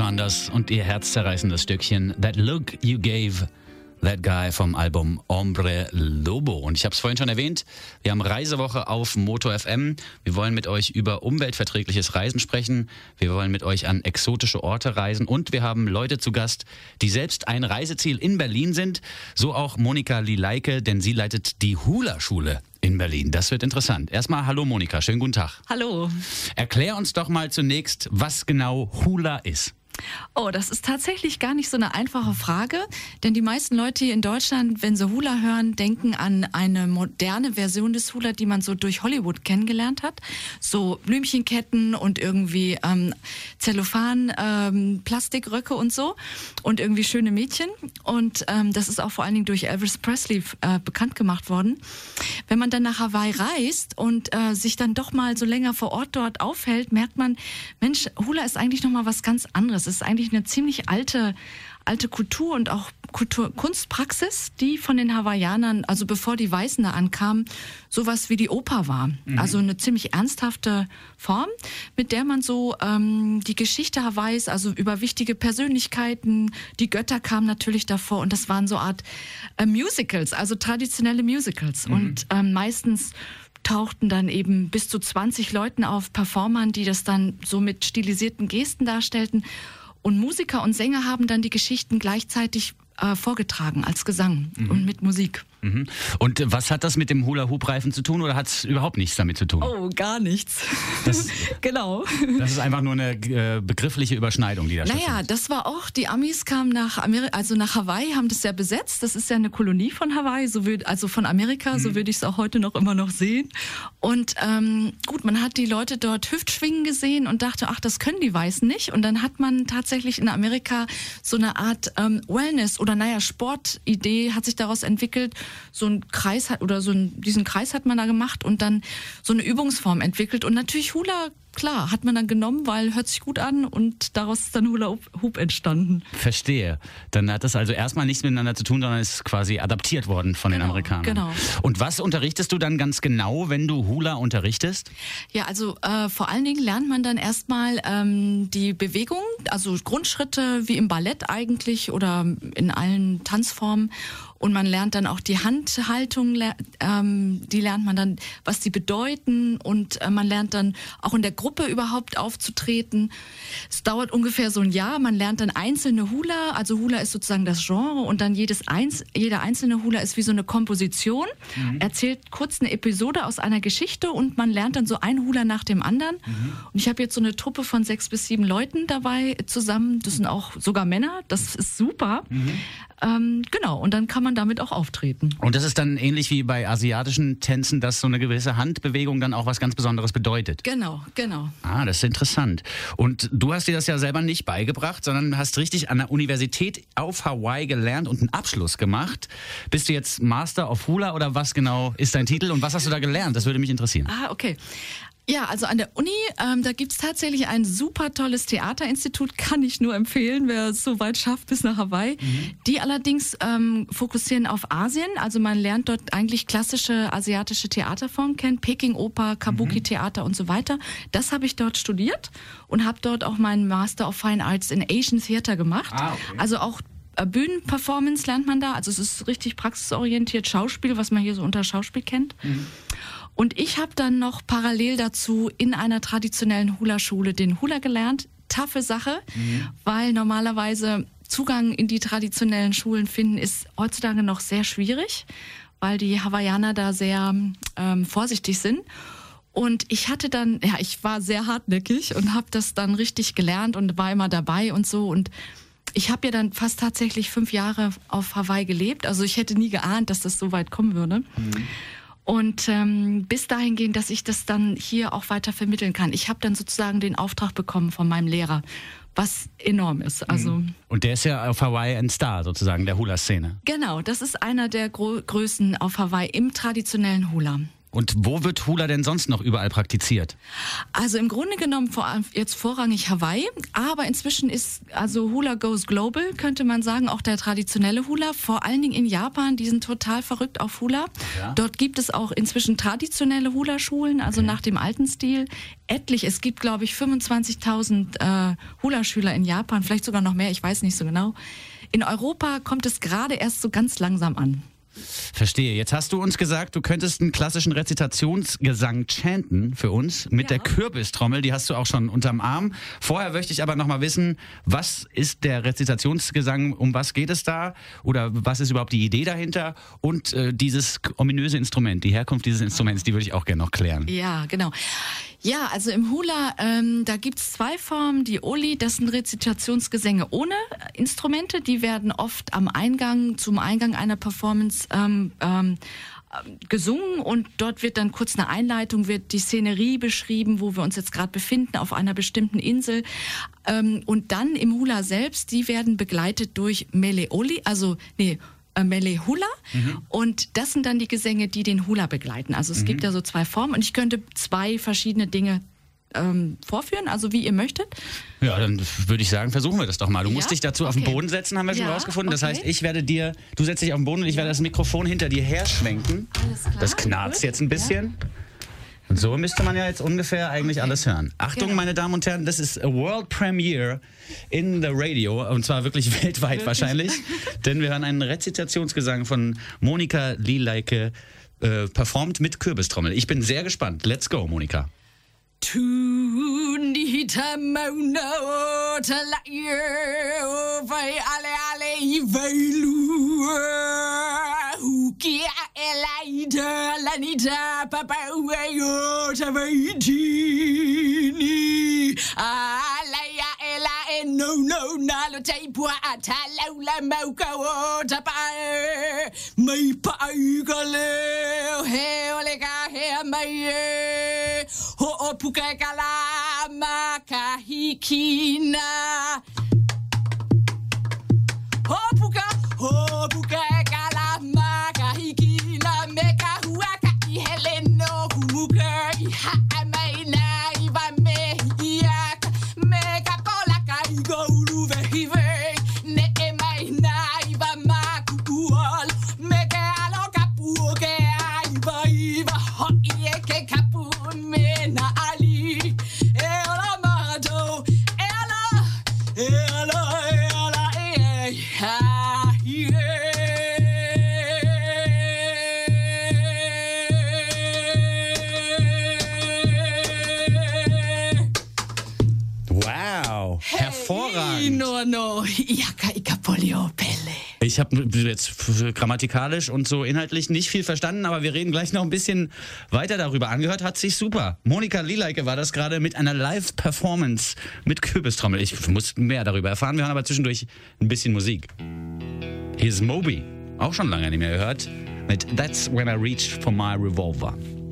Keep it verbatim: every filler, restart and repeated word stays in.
waren das und ihr herzzerreißendes Stückchen That Look You Gave That Guy vom Album Hombre Lobo. Und ich habe es vorhin schon erwähnt, wir haben Reisewoche auf Moto F M. Wir wollen mit euch über umweltverträgliches Reisen sprechen. Wir wollen mit euch an exotische Orte reisen. Und wir haben Leute zu Gast, die selbst ein Reiseziel in Berlin sind. So auch Monika Lileike, denn sie leitet die Hula-Schule in Berlin. Das wird interessant. Erstmal hallo Monika, schönen guten Tag. Hallo. Erklär uns doch mal zunächst, was genau Hula ist. Oh, das ist tatsächlich gar nicht so eine einfache Frage, denn die meisten Leute hier in Deutschland, wenn sie Hula hören, denken an eine moderne Version des Hula, die man so durch Hollywood kennengelernt hat. So Blümchenketten und irgendwie ähm, Zellophan, ähm, Plastikröcke und so und irgendwie schöne Mädchen. Und ähm, das ist auch vor allen Dingen durch Elvis Presley äh, bekannt gemacht worden. Wenn man dann nach Hawaii reist und äh, sich dann doch mal so länger vor Ort dort aufhält, merkt man, Mensch, Hula ist eigentlich nochmal was ganz anderes. Es ist eigentlich eine ziemlich alte, alte Kultur und auch Kultur, Kunstpraxis, die von den Hawaiianern, also bevor die Weißen da ankamen, sowas wie die Oper war. Mhm. Also eine ziemlich ernsthafte Form, mit der man so ähm, die Geschichte Hawaiis, also über wichtige Persönlichkeiten, die Götter kamen natürlich davor und das waren so Art äh, Musicals, also traditionelle Musicals. Mhm. Und ähm, meistens tauchten dann eben bis zu zwanzig Leuten auf, Performern, die das dann so mit stilisierten Gesten darstellten. Und Musiker und Sänger haben dann die Geschichten gleichzeitig äh, vorgetragen als Gesang mhm. und mit Musik. Mhm. Und was hat das mit dem Hula-Hoop-Reifen zu tun oder hat es überhaupt nichts damit zu tun? Oh, gar nichts. Das, genau. Das ist einfach nur eine äh, begriffliche Überschneidung, die da stattfindet. Naja, das war auch, die Amis kamen nach Ameri- also nach Hawaii, haben das ja besetzt. Das ist ja eine Kolonie von Hawaii, so würd, also von Amerika, mhm. so würde ich es auch heute noch immer noch sehen. Und ähm, gut, man hat die Leute dort Hüftschwingen gesehen und dachte, ach, das können die Weißen nicht. Und dann hat man tatsächlich in Amerika so eine Art ähm, Wellness- oder naja, Sportidee hat sich daraus entwickelt. So ein Kreis hat oder so ein, diesen Kreis hat man da gemacht und dann so eine Übungsform entwickelt. Und natürlich Hula, klar, hat man dann genommen, weil hört sich gut an und daraus ist dann Hula Hoop entstanden. Verstehe. Dann hat das also erstmal nichts miteinander zu tun, sondern ist quasi adaptiert worden von genau, den Amerikanern. Genau. Und was unterrichtest du dann ganz genau, wenn du Hula unterrichtest? Ja, also äh, vor allen Dingen lernt man dann erstmal ähm, die Bewegung, also Grundschritte wie im Ballett eigentlich oder in allen Tanzformen. Und man lernt dann auch die Handhaltung, ähm, die lernt man dann, was die bedeuten. Und äh, man lernt dann auch in der Gruppe überhaupt aufzutreten. Es dauert ungefähr so ein Jahr. Man lernt dann einzelne Hula. Also Hula ist sozusagen das Genre. Und dann jedes Einz- jeder einzelne Hula ist wie so eine Komposition. Mhm. Erzählt kurz eine Episode aus einer Geschichte. Und man lernt dann so ein Hula nach dem anderen. Mhm. Und ich habe jetzt so eine Truppe von sechs bis sieben Leuten dabei zusammen. Das sind auch sogar Männer. Das ist super. Mhm. Ähm, genau, und dann kann man damit auch auftreten. Und das ist dann ähnlich wie bei asiatischen Tänzen, dass so eine gewisse Handbewegung dann auch was ganz Besonderes bedeutet. Genau, genau. Ah, das ist interessant. Und du hast dir das ja selber nicht beigebracht, sondern hast richtig an der Universität auf Hawaii gelernt und einen Abschluss gemacht. Bist du jetzt Master of Hula oder was genau ist dein Titel und was hast du da gelernt? Das würde mich interessieren. Ah, okay. Ja, also an der Uni, ähm, da gibt's tatsächlich ein super tolles Theaterinstitut, kann ich nur empfehlen, wer es so weit schafft bis nach Hawaii. Mhm. Die allerdings ähm, fokussieren auf Asien, also man lernt dort eigentlich klassische asiatische Theaterformen kennen, Peking-Oper, Kabuki-Theater und so weiter. Das habe ich dort studiert und habe dort auch meinen Master of Fine Arts in Asian Theater gemacht. Ah, okay. Also auch Bühnenperformance lernt man da, also es ist richtig praxisorientiert, Schauspiel, was man hier so unter Schauspiel kennt. Mhm. Und ich habe dann noch parallel dazu in einer traditionellen Hula-Schule den Hula gelernt. Taffe Sache, mhm. weil normalerweise Zugang in die traditionellen Schulen finden ist heutzutage noch sehr schwierig, weil die Hawaiianer da sehr ähm, vorsichtig sind. Und ich hatte dann, ja, ich war sehr hartnäckig und habe das dann richtig gelernt und war immer dabei und so. Und ich habe ja dann fast tatsächlich fünf Jahre auf Hawaii gelebt. Also ich hätte nie geahnt, dass das so weit kommen würde. Mhm. Und ähm, bis dahin gehen, dass ich das dann hier auch weiter vermitteln kann. Ich habe dann sozusagen den Auftrag bekommen von meinem Lehrer, was enorm ist. Also und der ist ja auf Hawaii ein Star sozusagen der Hula-Szene. Genau, das ist einer der Gro- Größen auf Hawaii im traditionellen Hula. Und wo wird Hula denn sonst noch überall praktiziert? Also im Grunde genommen vor allem jetzt vorrangig Hawaii, aber inzwischen ist also Hula goes global, könnte man sagen, auch der traditionelle Hula, vor allen Dingen in Japan, die sind total verrückt auf Hula. Ja. Dort gibt es auch inzwischen traditionelle Hula-Schulen, also okay. nach dem alten Stil. Etlich, es gibt glaube ich fünfundzwanzigtausend äh, Hula-Schüler in Japan, vielleicht sogar noch mehr, ich weiß nicht so genau. In Europa kommt es gerade erst so ganz langsam an. Verstehe. Jetzt hast du uns gesagt, du könntest einen klassischen Rezitationsgesang chanten für uns mit ja. der Kürbistrommel. Die hast du auch schon unterm Arm. Vorher möchte ich aber noch mal wissen, was ist der Rezitationsgesang? Um was geht es da? Oder was ist überhaupt die Idee dahinter? Und äh, dieses ominöse Instrument, die Herkunft dieses Instruments, die würde ich auch gerne noch klären. Ja, genau. Ja, also im Hula, ähm, da gibt's zwei Formen. Die Oli, das sind Rezitationsgesänge ohne Instrumente. Die werden oft am Eingang, zum Eingang einer Performance ähm, ähm, gesungen und dort wird dann kurz eine Einleitung, wird die Szenerie beschrieben, wo wir uns jetzt gerade befinden, auf einer bestimmten Insel. Ähm, und dann im Hula selbst, die werden begleitet durch Mele Oli, also nee, Mele Hula mhm. und das sind dann die Gesänge, die den Hula begleiten. Also es mhm. gibt ja so zwei Formen und ich könnte zwei verschiedene Dinge ähm, vorführen, also wie ihr möchtet. Ja, dann würde ich sagen, versuchen wir das doch mal. Du ja? musst dich dazu okay. auf den Boden setzen, haben wir schon ja, rausgefunden. Das okay. heißt, ich werde dir, du setzt dich auf den Boden und ich ja. werde das Mikrofon hinter dir her schwenken. Alles klar. Das knarzt Gut. jetzt ein bisschen. Ja. Und so müsste man ja jetzt ungefähr eigentlich okay. alles hören. Achtung, genau. meine Damen und Herren, das ist a World Premiere in the Radio und zwar wirklich weltweit wirklich? wahrscheinlich, denn wir hören einen Rezitationsgesang von Monika Lieleike, äh, performt mit Kürbistrommel. Ich bin sehr gespannt. Let's go, Monika. Tunita mauna talaye vai ale ale veilu hukia elaida lanita papa uyo tavaitini alaya ela no no nalo taipua atalaula mauka o tapa mai pai gale he olega he mai ho puka kala makahikina ho puka ho puka kala makahikina meka huaka iheleno humuka iha amaina iva me iaka meka kola kaigo uruve hive ne emaina iva makual meka aloka puke iva iva ho ieke kapu na ali ela mato ela ela ela eh ha wow, hervorragend. No no iaka ikapolio pele. Ich habe jetzt grammatikalisch und so inhaltlich nicht viel verstanden, aber wir reden gleich noch ein bisschen weiter darüber. Angehört hat sich super. Monika Lieleike war das gerade mit einer Live-Performance mit Kürbistrommel. Ich muss mehr darüber erfahren. Wir hören aber zwischendurch ein bisschen Musik. Hier ist Moby, auch schon lange nicht mehr gehört, mit That's When I Reach for My Revolver.